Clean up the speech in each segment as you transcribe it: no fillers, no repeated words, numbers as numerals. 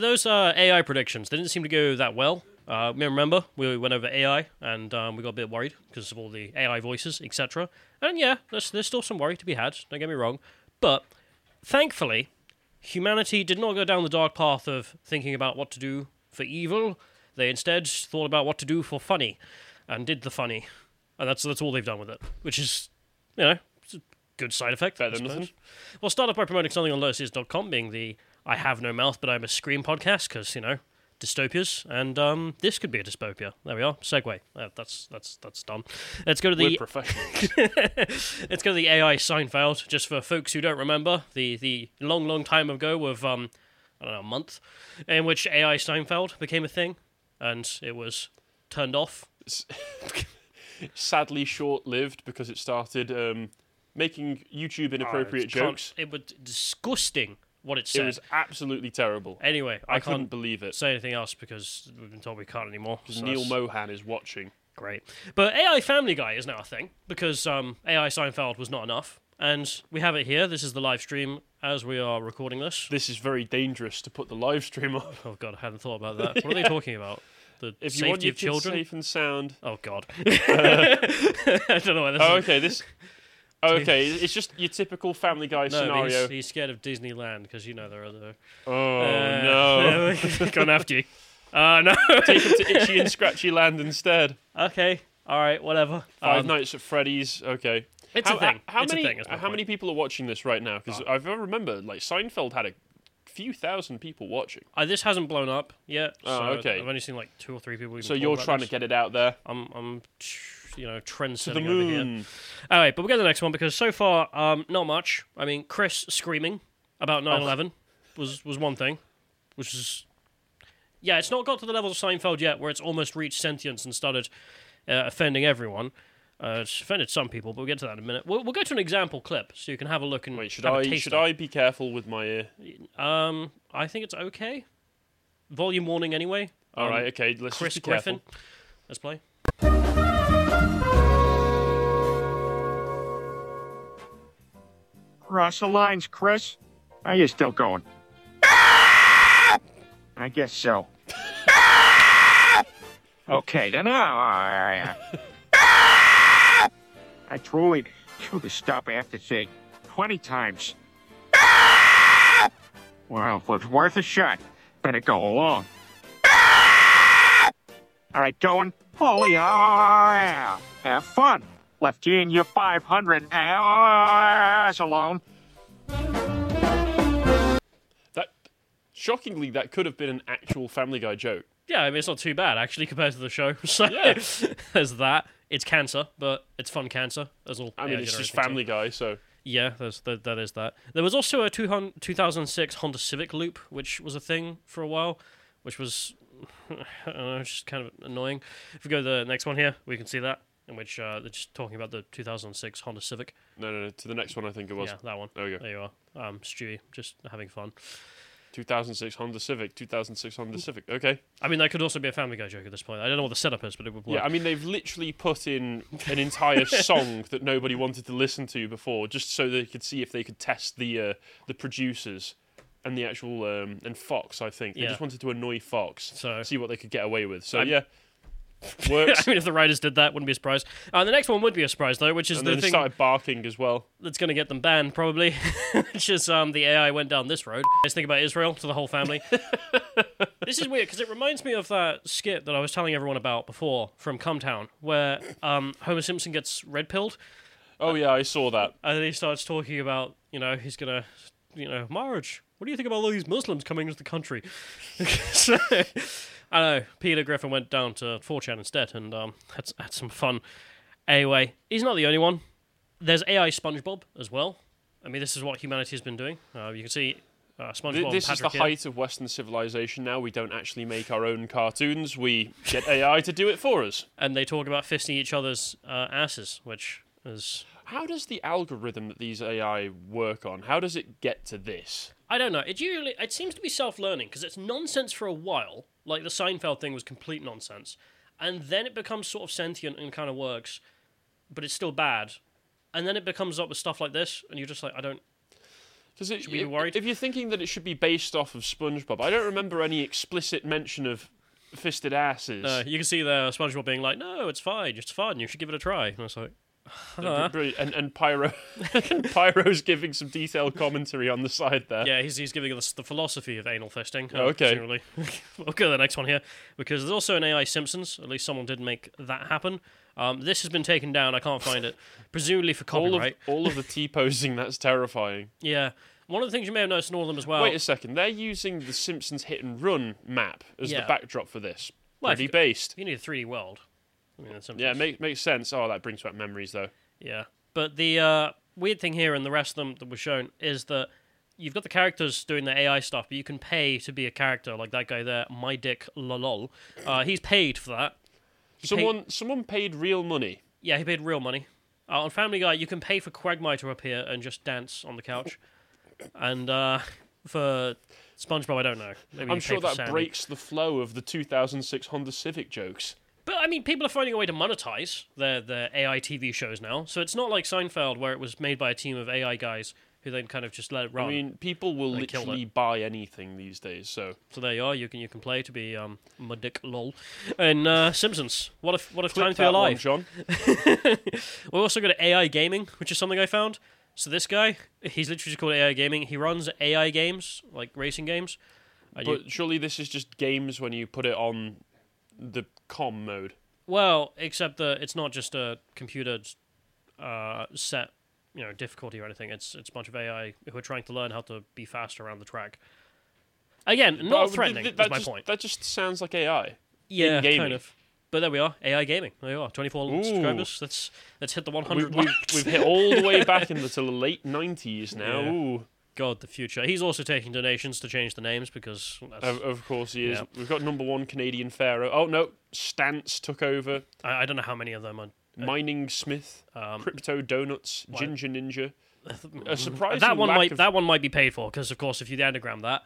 those AI predictions, they didn't seem to go that well. Remember, we went over AI, and we got a bit worried because of all the AI voices, etc. And yeah, there's still some worry to be had, don't get me wrong. But, thankfully, humanity did not go down the dark path of thinking about what to do for evil. They instead thought about what to do for funny, and did the funny. And that's all they've done with it, which is, it's a good side effect. Better than nothing. Well, start off by promoting something on lotusears.com, being the I Have No Mouth But I'm a Scream podcast, because, dystopias, and this could be a dystopia. There we are. Segue. That's done. Let's go to the... We're professionals. Let's go to the AI Seinfeld, just for folks who don't remember, the long time ago of, I don't know, a month, in which AI Seinfeld became a thing, and it was turned off. Sadly short-lived, because it started making YouTube inappropriate jokes. It was disgusting what it said. It was absolutely terrible. Anyway, I couldn't can't believe it. say anything else because we've been told we can't anymore. Because Neil Mohan is watching. Great. But AI Family Guy is now a thing, because AI Seinfeld was not enough. And we have it here. This is the live stream as we are recording this. This is very dangerous to put the live stream up. Oh, God, I hadn't thought about that. What are they talking about? The If safety you want your of children? kids safe and sound... Oh, God. I don't know why this is... okay, this... Okay, it's just your typical Family Guy scenario. He's scared of Disneyland, because there are other... Oh, no. Gone after you. No. Take him to Itchy and Scratchy Land instead. Okay, alright, whatever. Five Nights at Freddy's, okay. It's a thing. How It's a thing, is my how point. many people are watching this right now? Because I remember, Seinfeld had a few thousand people watching. This hasn't blown up yet. Oh, so okay. I've only seen 2 or 3 people even So talk you're about trying this. to get it out there. I'm trend To the setting over here. moon. Alright, but we'll get to the next one, because so far, not much. I mean, Chris screaming about 9/11 was one thing, which is... Yeah, it's not got to the level of Seinfeld yet, where it's almost reached sentience and started offending everyone. It's offended some people, but we'll get to that in a minute. We'll go to an example clip, so you can have a look and Wait, should have a taste should of it. I be careful with my ear? I think it's okay. Volume warning anyway. All right, okay, let's Chris just be careful. Griffin. Let's play. Cross the lines, Chris. Are you still going? I guess so. Okay, then. I truly should have stopped after saying 20 times. Well, if it's worth a shot, better go along. All right, going. Oh, yeah. Have fun. Left you and your 500 ass alone. Shockingly, that could have been an actual Family Guy joke. Yeah, I mean, it's not too bad, actually, compared to the show. So, Yeah. there's that. It's cancer, but it's fun cancer. As all I mean, it's just Family Guy, so... Yeah, that is that. There was also a 2006 Honda Civic loop, which was a thing for a while, which was, I don't know, just kind of annoying. If we go to the next one here, we can see that, in which they're just talking about the 2006 Honda Civic. No, to the next one I think it was. Yeah, that one. There we go. There you are. Stewie, just having fun. 2006 Honda Civic, 2006 Honda Civic, okay. I mean, that could also be a Family Guy joke at this point. I don't know what the setup is, but it would work. Yeah, I mean, they've literally put in an entire song that nobody wanted to listen to before, just so they could see if they could test the producers and the actual and Fox. I think they Yeah. just wanted to annoy Fox, So- see what they could get away with. So I'm- yeah, works. I mean, if the writers did that, wouldn't be a surprise. The next one would be a surprise, though, which is And the then thing started barking as well. that's going to get them banned, probably. Which is the AI went down this road. Let's think about Israel to the whole family. This is weird, because it reminds me of that skit that I was telling everyone about before from Cumtown, where Homer Simpson gets red-pilled, Oh yeah, I saw that. and then he starts talking about, he's going to, marriage. What do you think about all these Muslims coming into the country? So, I know, Peter Griffin went down to 4chan instead and had some fun. Anyway, he's not the only one. There's AI SpongeBob as well. I mean, this is what humanity has been doing. You can see SpongeBob This and is the Patrick here. height of Western civilization now. We don't actually make our own cartoons. We get AI to do it for us. And they talk about fisting each other's asses, which is... How does the algorithm that these AI work on, how does it get to this? I don't know. It seems to be self-learning, because it's nonsense for a while. Like, the Seinfeld thing was complete nonsense. And then it becomes sort of sentient and kind of works, but it's still bad. And then it becomes up with stuff like this, and you're just like, I don't Should we be worried? If you're thinking that it should be based off of SpongeBob, I don't remember any explicit mention of fisted asses. You can see there SpongeBob being like, "No, it's fine. It's fun. You should give it a try." And I was like, Brilliant. And Pyro, Pyro's giving some detailed commentary on the side there. Yeah, he's giving us the philosophy of anal fisting. Oh, okay. Presumably. We'll go to the next one here, because there's also an AI Simpsons. At least someone did make that happen. This has been taken down. I can't find it. Presumably for copyright. All of the T-posing, that's terrifying. Yeah. One of the things you may have noticed in all of them as well. Wait a second. They're using the Simpsons Hit and Run map as the backdrop for this. Well, Pretty based. You need a 3D world. I mean, Yeah, makes sense. Oh, that brings back memories, though. Yeah. But the weird thing here, and the rest of them that was shown, is that you've got the characters doing the AI stuff, but you can pay to be a character, like that guy there, My Dick Lolol. He's paid for that. Someone paid real money. Yeah, he paid real money. On Family Guy, you can pay for Quagmire to appear and just dance on the couch. And for SpongeBob, I don't know. Maybe I'm sure that Sandy. breaks the flow of the 2006 Honda Civic jokes. But, I mean, people are finding a way to monetize their AI TV shows now. So it's not like Seinfeld, where it was made by a team of AI guys who then kind of just let it run. I mean, people will They killed literally buy anything these days, so... So there you are. You can play to be my dick lol. And Simpsons. What if time to be alive? John. We also got AI gaming, which is something I found. So this guy, he's literally just called AI gaming. He runs AI games, like racing games. But surely this is just games when you put it on the com mode. Well, except that it's not just a computer set, difficulty or anything. It's a bunch of AI who are trying to learn how to be faster around the track. Again, not threatening is my point. That just sounds like AI. Yeah, in gaming. kind of. But there we are, AI gaming. There you are, 24 subscribers. Let's hit the 100 We've hit all the way back into the late 90s now. Yeah. Ooh. God, the future. He's also taking donations to change the names because... Of course he is. Yeah. We've got number one Canadian Pharaoh. Oh, no. Stance took over. I don't know how many of them are... Mining Smith. Crypto Donuts. Ginger Ninja. A surprising that one might be paid for because, of course, if you anagram that...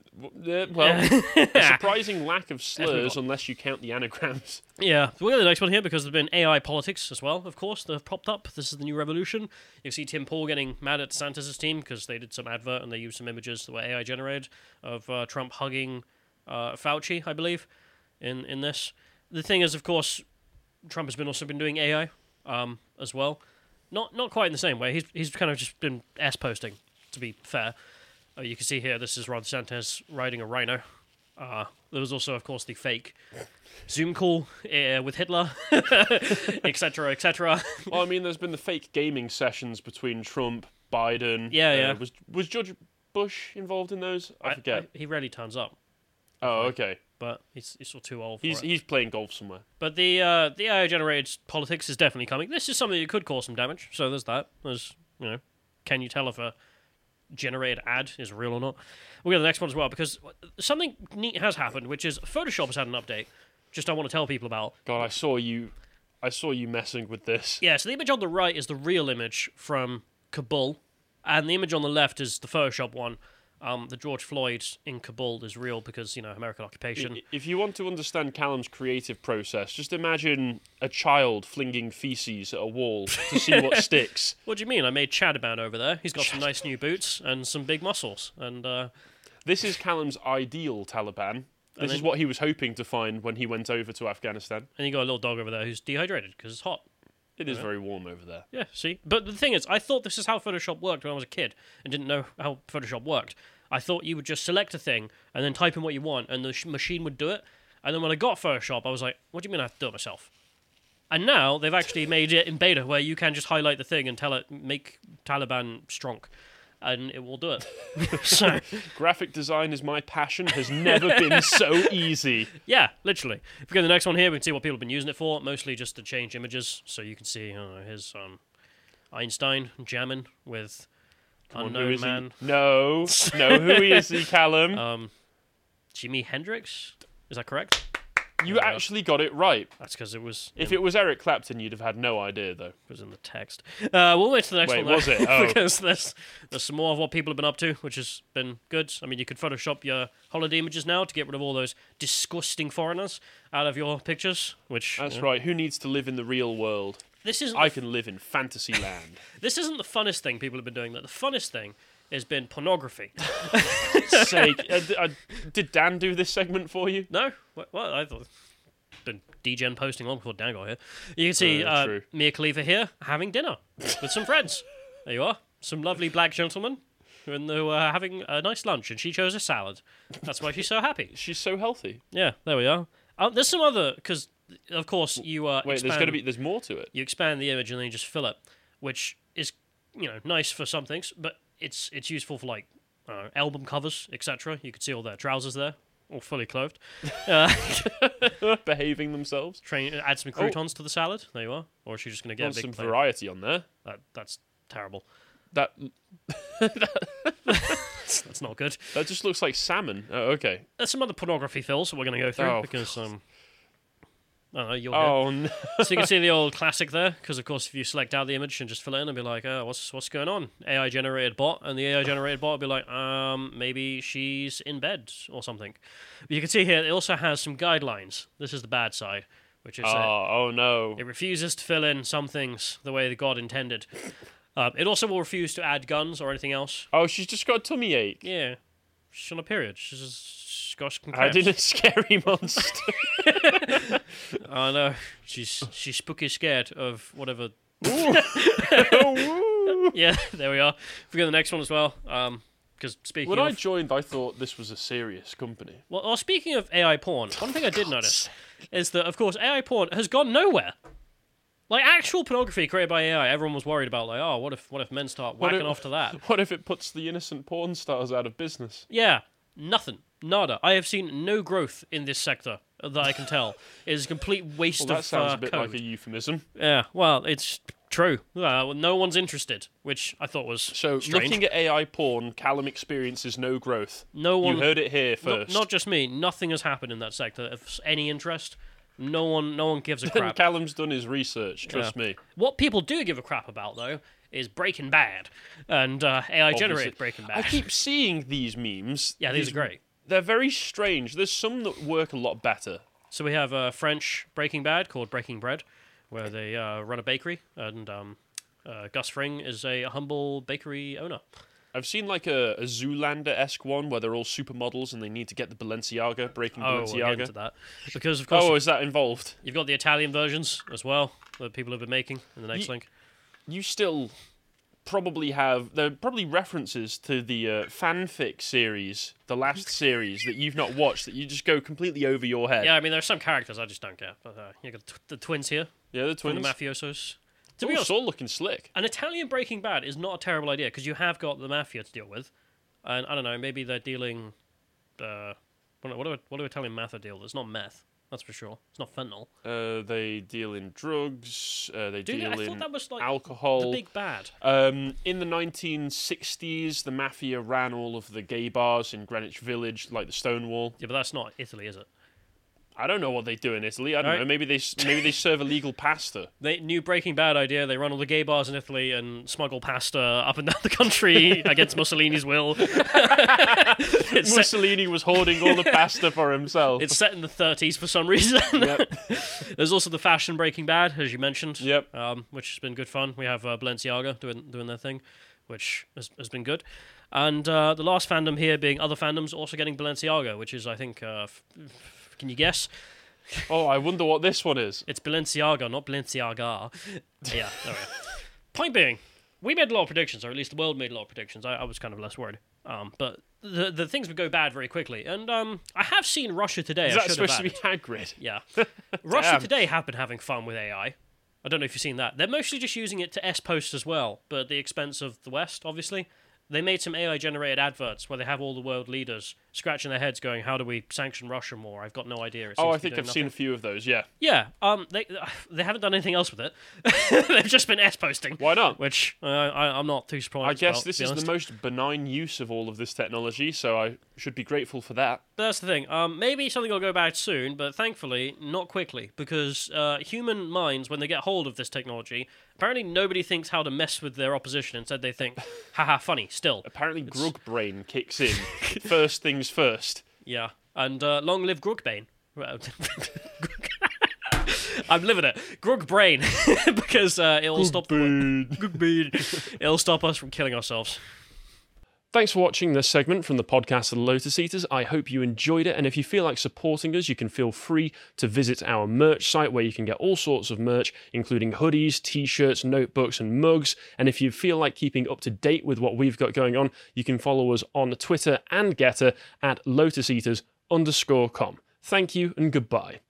a surprising lack of slurs unless you count the anagrams. Yeah, we'll go to the next one here because there's been AI politics as well, of course, that have popped up. This is the new revolution. You see Tim Pool getting mad at DeSantis' team because they did some advert and they used some images that were AI generated of Trump hugging Fauci, I believe, in this. The thing is, of course, Trump has also been doing AI as well. Not quite in the same way. He's kind of just been S-posting, to be fair. You can see here, this is Ron DeSantis riding a rhino. There was also, of course, the fake Zoom call with Hitler, etc., etc. Well, I mean, there's been the fake gaming sessions between Trump, Biden. Yeah. Was George Bush involved in those? I forget. He rarely turns up. Oh, okay. But he's still too old for it. He's playing golf somewhere. But the AI-generated politics is definitely coming. This is something that could cause some damage. So there's that. There's, can you tell if a generated ad is real or not? We'll go to the next one as well, because something neat has happened, which is Photoshop has had an update. Just I want to tell people about. God, I saw you messing with this. Yeah, so the image on the right is the real image from Kabul, and the image on the left is the Photoshop one. The George Floyd in Kabul is real because, American occupation. If you want to understand Callum's creative process, just imagine a child flinging feces at a wall to see what sticks. What do you mean? I made Chadaban over there. He's got some nice new boots and some big muscles. And this is Callum's ideal Taliban. This is what he was hoping to find when he went over to Afghanistan. And you got a little dog over there who's dehydrated because it's hot. It is very warm over there. Yeah, see? But the thing is, I thought this is how Photoshop worked when I was a kid and didn't know how Photoshop worked. I thought you would just select a thing and then type in what you want and the machine would do it. And then when I got Photoshop, I was like, what do you mean I have to do it myself? And now they've actually made it in beta where you can just highlight the thing and tell it, make Taliban strong. And it will do it. So, graphic design is my passion, has never been so easy. Yeah, literally. If we go to the next one here, we can see what people have been using it for. Mostly just to change images. So you can see here's Einstein jamming with unknown man. No, who is he, Callum? Jimi Hendrix? Is that correct? You actually got it right. That's because it was... If it was Eric Clapton, you'd have had no idea, though. It was in the text. We'll wait to the next one. Wait, was it? Oh. Because there's some more of what people have been up to, which has been good. I mean, you could Photoshop your holiday images now to get rid of all those disgusting foreigners out of your pictures, which... That's right. Who needs to live in the real world? This isn't I can live in fantasy land. This isn't the funnest thing people have been doing. The funnest thing has been pornography. Sake. Did Dan do this segment for you? No? Well, I thought... Been DGen posting long before Dan got here. You can see True. Mia Khalifa here having dinner with some friends. There you are. Some lovely black gentlemen who were having a nice lunch, and she chose a salad. That's why she's so happy. She's so healthy. Yeah, there we are. There's some other... Because, of course, you... Wait, there's more to it. You expand the image and then you just fill it, which is, nice for some things, but it's useful for, like, album covers, etc. You can see all their trousers there, all fully clothed. Behaving themselves. Add some croutons to the salad. There you are. Or is she just going to get a big some plate? variety on there. That's terrible. That That's not good. that just looks like salmon. Oh, okay. There's some other pornography fills that we're going to go through because you're here. Oh no. So you can see the old classic there, because of course if you select out the image and just fill it in and be like, what's going on? AI generated bot, and the AI generated bot will be like, maybe she's in bed or something. But you can see here it also has some guidelines. This is the bad side, which is Oh no. it refuses to fill in some things the way that God intended. It also will refuse to add guns or anything else. Oh, she's just got a tummy ache. Yeah, she's on a period. She's got some I cramps. did a scary monster. Oh no, she's spooky scared of whatever. Yeah, there we are. If we go to the next one as well. Because speaking When of... I joined, I thought this was a serious company. Well, speaking of AI porn, one thing I did notice is that, of course, AI porn has gone nowhere. Like, actual pornography created by AI, everyone was worried about, like, what if men start whacking off to that? What if it puts the innocent porn stars out of business? Yeah, nothing. Nada. I have seen no growth in this sector that I can tell. It is a complete waste Well, of that sounds a bit code. like a euphemism. Yeah, well, it's true. No one's interested, which I thought was So, strange. looking at AI porn, Callum experiences no growth. No one... You heard it here first. Not just me. Nothing has happened in that sector. If any interest, no one gives a crap. Callum's done his research, trust me. What people do give a crap about, though, is Breaking Bad and AI-generated Obviously. Breaking Bad. I keep seeing these memes. Yeah, these are great. They're very strange. There's some that work a lot better. So we have a French Breaking Bad called Breaking Bread, where they run a bakery, and Gus Fring is a humble bakery owner. I've seen like a Zoolander-esque one where they're all supermodels and they need to get the Balenciaga, breaking We'll Balenciaga. get into that. Because, of course, Oh, is that involved? you've got the Italian versions as well that people have been making in the next link. You still probably have... There are probably references to the fanfic series, the last series, that you've not watched, that you just go completely over your head. Yeah, I mean, there's some characters I just don't get. But you got the twins here, Yeah, the from twins. the mafiosos. To be They're honest, all looking slick. an Italian Breaking Bad is not a terrible idea because you have got the mafia to deal with, and I don't know, maybe they're dealing. What do Italian mafia deal? It's not meth, that's for sure. It's not fentanyl. They deal in drugs. They Dude, deal I thought in that was like alcohol. the big bad. In the 1960s, the mafia ran all of the gay bars in Greenwich Village, like the Stonewall. Yeah, but that's not Italy, is it? I don't know what they do in Italy. I don't Right. know. Maybe they serve illegal pasta. They new Breaking Bad idea. They run all the gay bars in Italy and smuggle pasta up and down the country against Mussolini's will. It's set, Mussolini was hoarding all the pasta for himself. it's set in the 30s for some reason. Yep. There's also the fashion Breaking Bad, as you mentioned. Yep. Which has been good fun. We have Balenciaga doing their thing, which has been good. And the last fandom here being other fandoms also getting Balenciaga, which is, I think, can you guess? Oh, I wonder what this one is. It's Balenciaga, not Balenciaga. Yeah, there we go. Point being, we made a lot of predictions, or at least the world made a lot of predictions. I was kind of less worried. But the things would go bad very quickly. And I have seen Russia Today. Is I that should have supposed to be added. Hagrid? Yeah. Russia Damn. Today have been having fun with AI. I don't know if you've seen that. They're mostly just using it to S-post as well, but at the expense of the West, obviously. They made some AI-generated adverts where they have all the world leaders scratching their heads going, how do we sanction Russia more? I've got no idea. It Oh, seems I to be think doing I've seen a nothing. few of those, yeah. Yeah, they haven't done anything else with it. They've just been S-posting. Why not? Which I'm not too surprised I guess about, this to be is honest. the most benign use of all of this technology, so I should be grateful for that. But that's the thing. Maybe something will go bad soon, but thankfully, not quickly. Because human minds, when they get hold of this technology, apparently nobody thinks how to mess with their opposition. Instead, they think, haha, funny, still. Apparently, Grug Brain kicks in. First things first. Yeah. And long live Grugbane. I'm living it. Grug Brain. Because it'll stop... Grug Brain. It'll stop us from killing ourselves. Thanks for watching this segment from the podcast of the Lotus Eaters. I hope you enjoyed it, and if you feel like supporting us, you can feel free to visit our merch site where you can get all sorts of merch, including hoodies, t-shirts, notebooks, and mugs. And if you feel like keeping up to date with what we've got going on, you can follow us on Twitter and Getter at LotusEaters_com. Thank you and goodbye.